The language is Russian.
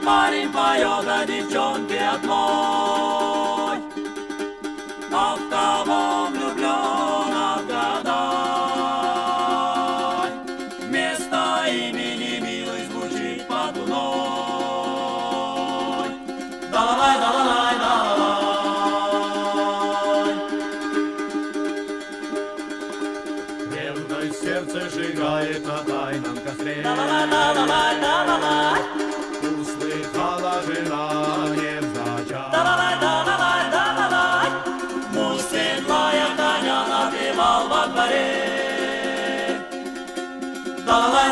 парень поет, а девчонки одной. А в кого влюблен, отгадай. Вместо имени милый звучит под луной. Да-ла-лай, да-ла-лай, да-ла-лай. Ревность сердце сжигает на тайном костре. Да-ла-лай, да-ла-лай. Услыхала жена невзначай. Да-ла-лай, да-ла-лай, да-ла-лай. Муж седлая коня напевал во дворе. Да-ла-лай.